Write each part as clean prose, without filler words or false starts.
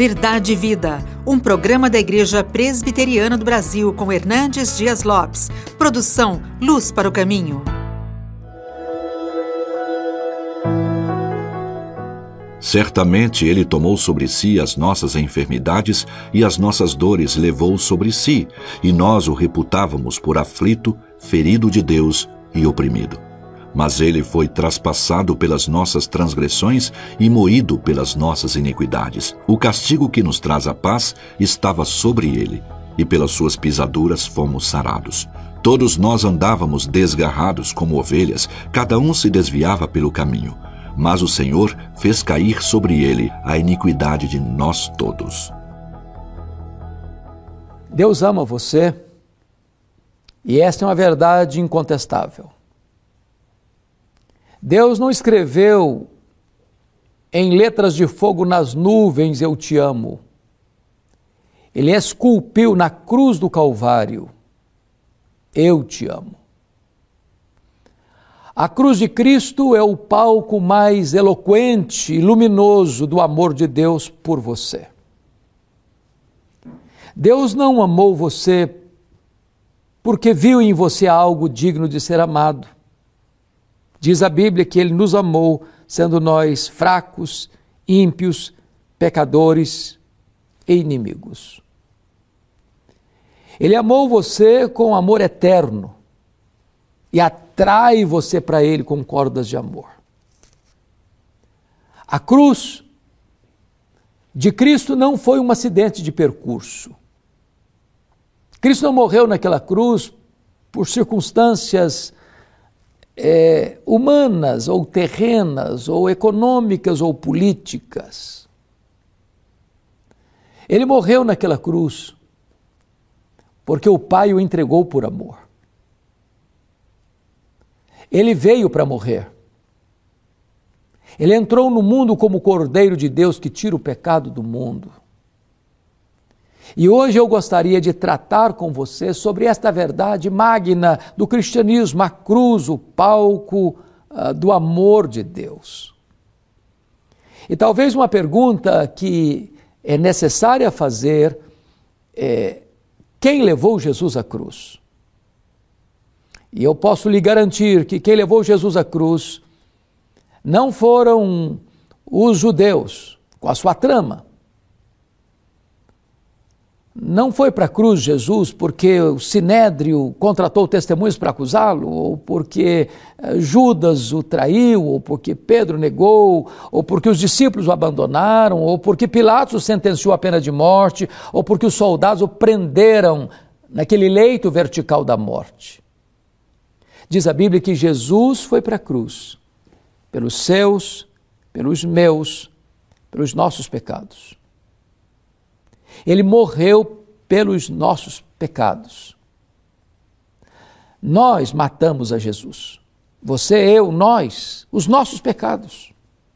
Verdade e Vida, um programa da Igreja Presbiteriana do Brasil com Hernandes Dias Lopes. Produção Luz para o Caminho. Certamente Ele tomou sobre si as nossas enfermidades e as nossas dores levou sobre si, e nós o reputávamos por aflito, ferido de Deus e oprimido. Mas Ele foi traspassado pelas nossas transgressões e moído pelas nossas iniquidades. O castigo que nos traz a paz estava sobre Ele, e pelas suas pisaduras fomos sarados. Todos nós andávamos desgarrados como ovelhas, cada um se desviava pelo caminho. Mas o Senhor fez cair sobre Ele a iniquidade de nós todos. Deus ama você, e esta é uma verdade incontestável. Deus não escreveu em letras de fogo nas nuvens, eu te amo. Ele esculpiu na cruz do Calvário, eu te amo. A cruz de Cristo é o palco mais eloquente e luminoso do amor de Deus por você. Deus não amou você porque viu em você algo digno de ser amado. Diz a Bíblia que Ele nos amou, sendo nós fracos, ímpios, pecadores e inimigos. Ele amou você com amor eterno e atrai você para Ele com cordas de amor. A cruz de Cristo não foi um acidente de percurso. Cristo não morreu naquela cruz por circunstâncias humanas, ou terrenas, ou econômicas, ou políticas. Ele morreu naquela cruz porque o Pai o entregou por amor. Ele veio para morrer. Ele entrou no mundo como o Cordeiro de Deus que tira o pecado do mundo. E hoje eu gostaria de tratar com você sobre esta verdade magna do cristianismo, a cruz, o palco do amor de Deus. E talvez uma pergunta que é necessária fazer é: quem levou Jesus à cruz? E eu posso lhe garantir que quem levou Jesus à cruz não foram os judeus com a sua trama. Não foi para a cruz Jesus porque o Sinédrio contratou testemunhos para acusá-lo, ou porque Judas o traiu, ou porque Pedro negou, ou porque os discípulos o abandonaram, ou porque Pilatos o sentenciou à pena de morte, ou porque os soldados o prenderam naquele leito vertical da morte. Diz a Bíblia que Jesus foi para a cruz pelos seus, pelos meus, pelos nossos pecados. Ele morreu pelos nossos pecados. Nós matamos a Jesus. Você, eu, nós, os nossos pecados.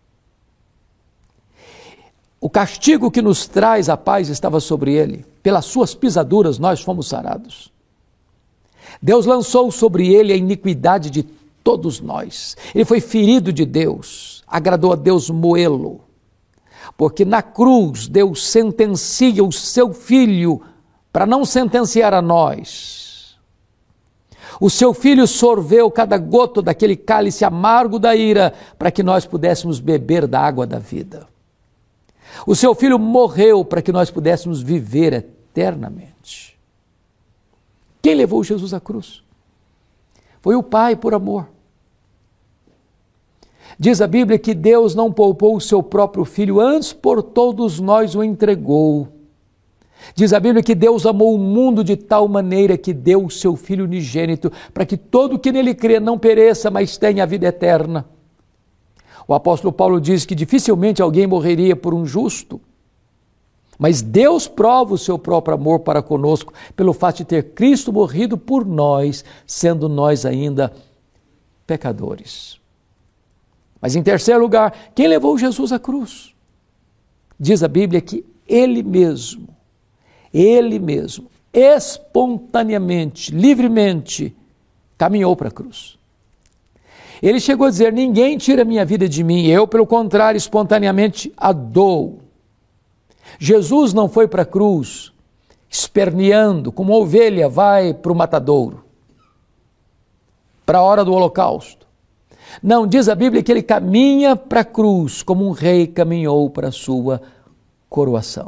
O castigo que nos traz a paz estava sobre ele. Pelas suas pisaduras nós fomos sarados. Deus lançou sobre ele a iniquidade de todos nós. Ele foi ferido de Deus. Agradou a Deus moê-lo. Porque na cruz Deus sentencia o seu Filho para não sentenciar a nós. O seu Filho sorveu cada gota daquele cálice amargo da ira para que nós pudéssemos beber da água da vida. O seu Filho morreu para que nós pudéssemos viver eternamente. Quem levou Jesus à cruz? Foi o Pai por amor. Diz a Bíblia que Deus não poupou o seu próprio Filho, antes por todos nós o entregou. Diz a Bíblia que Deus amou o mundo de tal maneira que deu o seu Filho unigênito, para que todo que nele crê não pereça, mas tenha a vida eterna. O apóstolo Paulo diz que dificilmente alguém morreria por um justo, mas Deus prova o seu próprio amor para conosco, pelo fato de ter Cristo morrido por nós, sendo nós ainda pecadores. Mas em terceiro lugar, quem levou Jesus à cruz? Diz a Bíblia que Ele mesmo, espontaneamente, livremente, caminhou para a cruz. Ele chegou a dizer: ninguém tira a minha vida de mim, eu, pelo contrário, espontaneamente a dou. Jesus não foi para a cruz esperneando, como uma ovelha vai para o matadouro, para a hora do holocausto. Não, diz a Bíblia que ele caminha para a cruz como um rei caminhou para a sua coroação.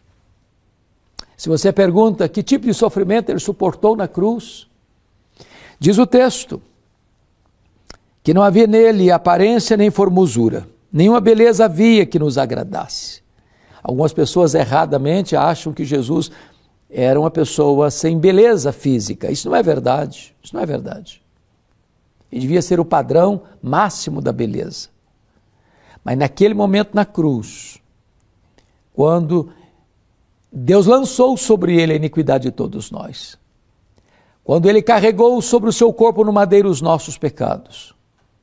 Se você pergunta que tipo de sofrimento ele suportou na cruz, diz o texto que não havia nele aparência nem formosura, nenhuma beleza havia que nos agradasse. Algumas pessoas erradamente acham que Jesus era uma pessoa sem beleza física. Isso não é verdade, isso não é verdade. Ele devia ser o padrão máximo da beleza. Mas naquele momento na cruz, quando Deus lançou sobre ele a iniquidade de todos nós, quando ele carregou sobre o seu corpo no madeiro os nossos pecados,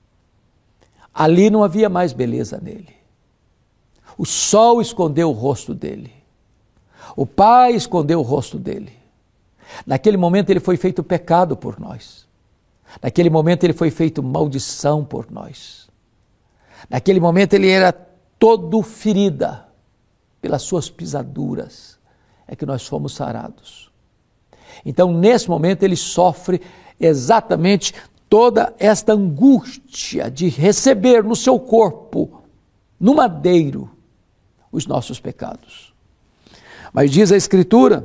ali não havia mais beleza nele. O sol escondeu o rosto dele. O Pai escondeu o rosto dele. Naquele momento ele foi feito pecado por nós. Naquele momento ele foi feito maldição por nós. Naquele momento ele era todo ferida. Pelas suas pisaduras é que nós fomos sarados. Então nesse momento ele sofre exatamente toda esta angústia de receber no seu corpo, no madeiro, os nossos pecados. Mas diz a Escritura,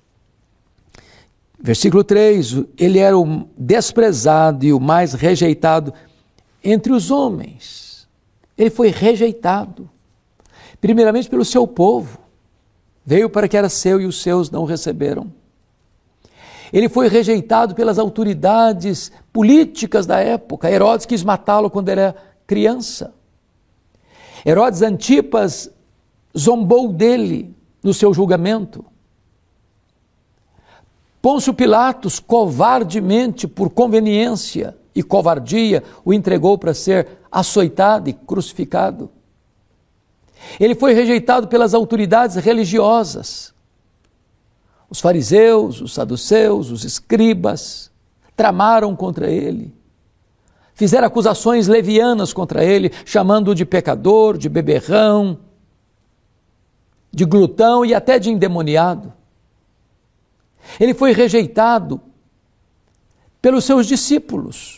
versículo 3, ele era o desprezado e o mais rejeitado entre os homens. Ele foi rejeitado, primeiramente pelo seu povo. Veio para que era seu e os seus não receberam. Ele foi rejeitado pelas autoridades políticas da época. Herodes quis matá-lo quando era criança. Herodes Antipas zombou dele no seu julgamento. Pôncio Pilatos, covardemente, por conveniência e covardia, o entregou para ser açoitado e crucificado. Ele foi rejeitado pelas autoridades religiosas. Os fariseus, os saduceus, os escribas tramaram contra ele. Fizeram acusações levianas contra ele, chamando-o de pecador, de beberrão, de glutão e até de endemoniado. Ele foi rejeitado pelos seus discípulos.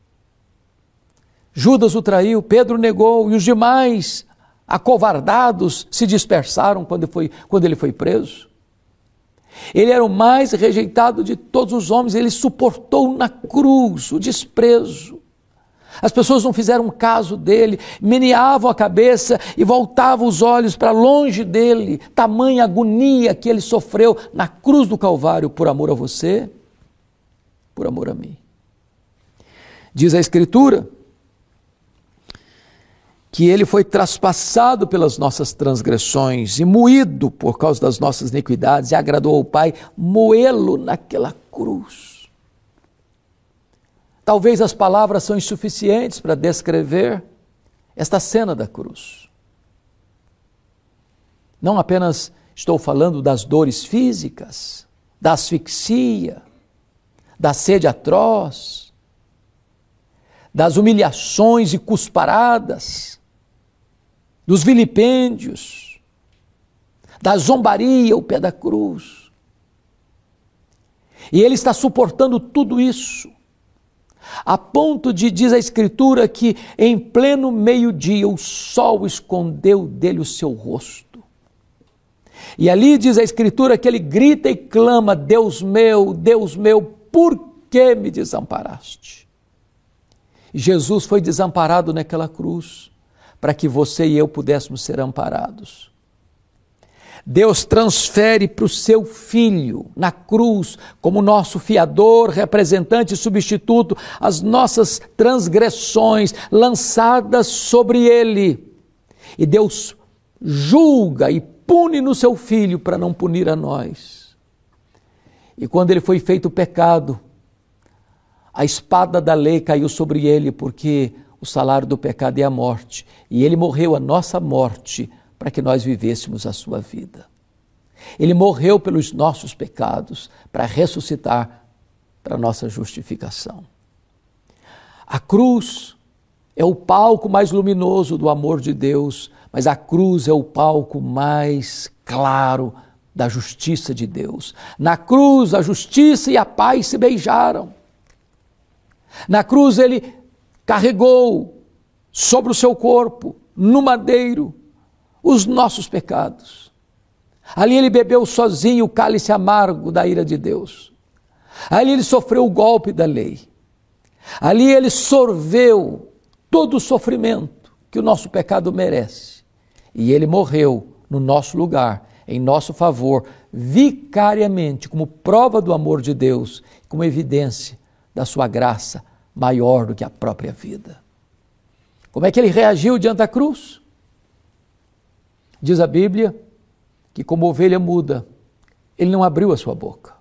Judas o traiu, Pedro negou e os demais acovardados se dispersaram quando ele foi preso. Ele era o mais rejeitado de todos os homens, ele suportou na cruz o desprezo. As pessoas não fizeram caso dele, meneavam a cabeça e voltavam os olhos para longe dele, tamanha agonia que ele sofreu na cruz do Calvário por amor a você, por amor a mim. Diz a Escritura que ele foi traspassado pelas nossas transgressões e moído por causa das nossas iniquidades, e agradou ao Pai moê-lo naquela cruz. Talvez as palavras são insuficientes para descrever esta cena da cruz. Não apenas estou falando das dores físicas, da asfixia, da sede atroz, das humilhações e cusparadas, dos vilipêndios, da zombaria ao pé da cruz. E ele está suportando tudo isso, a ponto de, diz a Escritura, que em pleno meio-dia o sol escondeu dele o seu rosto. E ali diz a Escritura que ele grita e clama: Deus meu, por que me desamparaste? Jesus foi desamparado naquela cruz para que você e eu pudéssemos ser amparados. Deus transfere para o seu Filho, na cruz, como nosso fiador, representante e substituto, as nossas transgressões lançadas sobre ele. E Deus julga e pune no seu Filho para não punir a nós. E quando ele foi feito pecado, a espada da lei caiu sobre ele, porque o salário do pecado é a morte. E ele morreu a nossa morte para que nós vivêssemos a sua vida. Ele morreu pelos nossos pecados para ressuscitar para a nossa justificação. A cruz é o palco mais luminoso do amor de Deus, Mas a cruz é o palco mais claro da justiça de Deus. Na cruz, a justiça e a paz se beijaram. Na cruz, ele carregou sobre o seu corpo, no madeiro, os nossos pecados. Ali ele bebeu sozinho o cálice amargo da ira de Deus. Ali ele sofreu o golpe da lei. Ali ele sorveu todo o sofrimento que o nosso pecado merece. E ele morreu no nosso lugar, em nosso favor, vicariamente, como prova do amor de Deus, como evidência da sua graça maior do que a própria vida. Como é que ele reagiu diante da cruz? Diz a Bíblia que, como ovelha muda, ele não abriu a sua boca.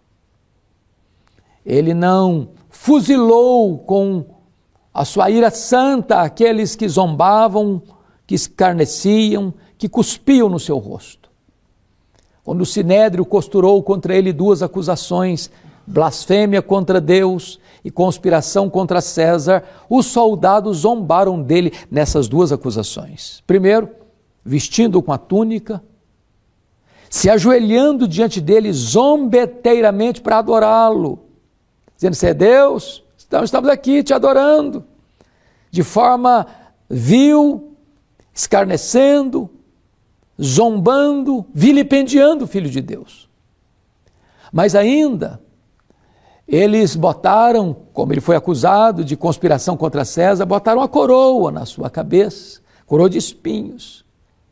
Ele não fuzilou com a sua ira santa aqueles que zombavam, que escarneciam, que cuspiam no seu rosto. Quando o Sinédrio costurou contra ele duas acusações, blasfêmia contra Deus e conspiração contra César, os soldados zombaram dele nessas duas acusações. Primeiro, vestindo-o com a túnica, se ajoelhando diante dele zombeteiramente para adorá-lo, dizendo: "Você é Deus? Então estamos aqui te adorando", de forma vil, escarnecendo, zombando, vilipendiando o Filho de Deus. Mas ainda, eles botaram, como ele foi acusado de conspiração contra César, botaram a coroa na sua cabeça, coroa de espinhos,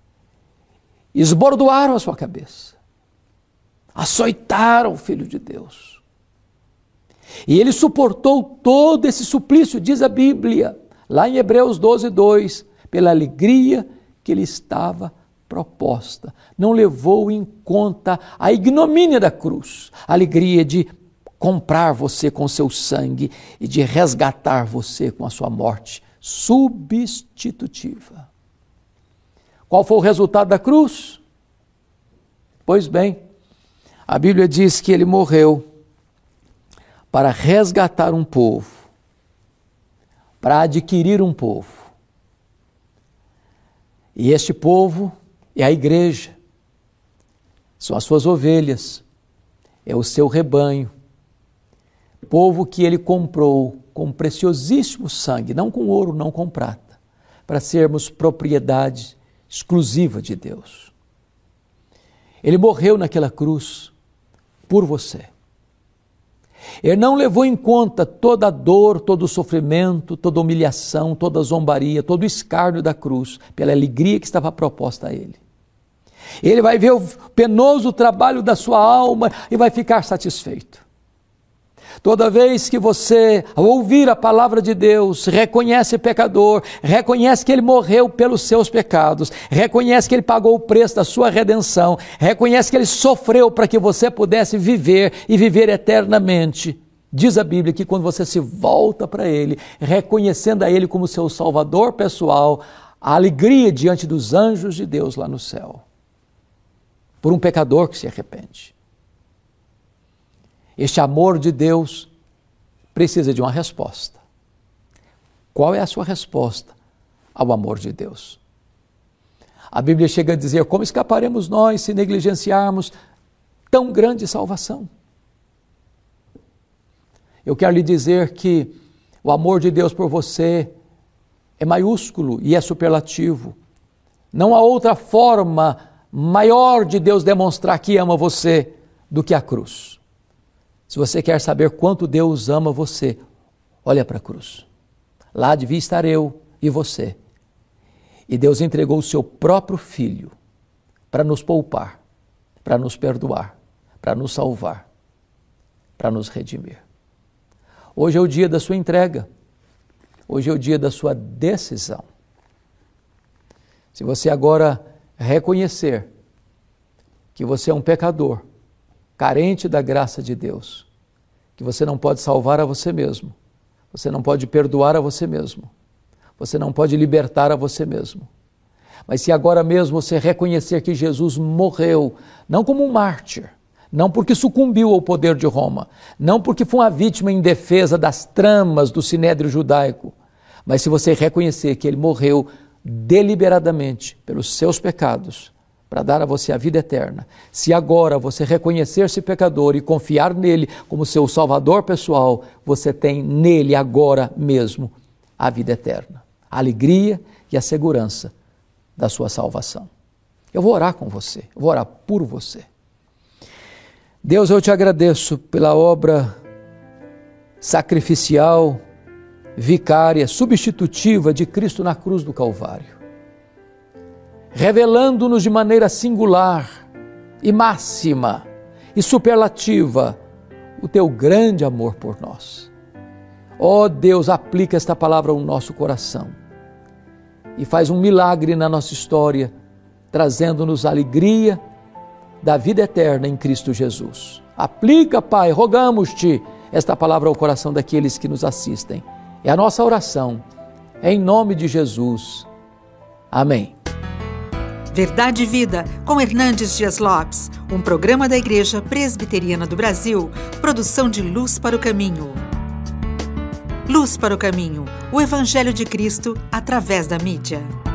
esbordoaram a sua cabeça, açoitaram o Filho de Deus. E ele suportou todo esse suplício, diz a Bíblia, lá em Hebreus 12:2, pela alegria que lhe estava proposta. Não levou em conta a ignomínia da cruz, a alegria de comprar você com seu sangue e de resgatar você com a sua morte substitutiva. Qual foi o resultado da cruz? Pois bem, a Bíblia diz que ele morreu para resgatar um povo, para adquirir um povo. E este povo é a igreja, são as suas ovelhas, é o seu rebanho, povo que ele comprou com preciosíssimo sangue, não com ouro, não com prata, para sermos propriedade exclusiva de Deus. Ele morreu naquela cruz por você. Ele não levou em conta toda a dor, todo o sofrimento, toda a humilhação, toda a zombaria, todo o escárnio da cruz, pela alegria que estava proposta a ele. Ele vai ver o penoso trabalho da sua alma e vai ficar satisfeito. Toda vez que você, ao ouvir a palavra de Deus, reconhece pecador, reconhece que ele morreu pelos seus pecados, reconhece que ele pagou o preço da sua redenção, reconhece que ele sofreu para que você pudesse viver e viver eternamente. Diz a Bíblia que quando você se volta para ele, reconhecendo a ele como seu salvador pessoal, a alegria diante dos anjos de Deus lá no céu, por um pecador que se arrepende. Este amor de Deus precisa de uma resposta. Qual é a sua resposta ao amor de Deus? A Bíblia chega a dizer: como escaparemos nós se negligenciarmos tão grande salvação? Eu quero lhe dizer que o amor de Deus por você é maiúsculo e é superlativo. Não há outra forma maior de Deus demonstrar que ama você do que a cruz. Se você quer saber quanto Deus ama você, olha para a cruz. Lá devia estar eu e você. E Deus entregou o seu próprio Filho para nos poupar, para nos perdoar, para nos salvar, para nos redimir. Hoje é o dia da sua entrega. Hoje é o dia da sua decisão. Se você agora reconhecer que você é um pecador, carente da graça de Deus, que você não pode salvar a você mesmo, você não pode perdoar a você mesmo, você não pode libertar a você mesmo. Mas se agora mesmo você reconhecer que Jesus morreu, não como um mártir, não porque sucumbiu ao poder de Roma, não porque foi uma vítima indefesa das tramas do sinédrio judaico, mas se você reconhecer que ele morreu deliberadamente pelos seus pecados, para dar a você a vida eterna, se agora você reconhecer-se pecador e confiar nele como seu salvador pessoal, você tem nele agora mesmo a vida eterna, a alegria e a segurança da sua salvação. Eu vou orar com você, eu vou orar por você. Deus, eu te agradeço pela obra sacrificial, vicária, substitutiva de Cristo na cruz do Calvário, revelando-nos de maneira singular e máxima e superlativa o teu grande amor por nós. Ó Deus, aplica esta palavra ao nosso coração e faz um milagre na nossa história, trazendo-nos a alegria da vida eterna em Cristo Jesus. Aplica, Pai, rogamos-te esta palavra ao coração daqueles que nos assistem. É a nossa oração, em nome de Jesus. Amém. Verdade e Vida, com Hernandes Dias Lopes, um programa da Igreja Presbiteriana do Brasil, produção de Luz para o Caminho. Luz para o Caminho, o Evangelho de Cristo através da mídia.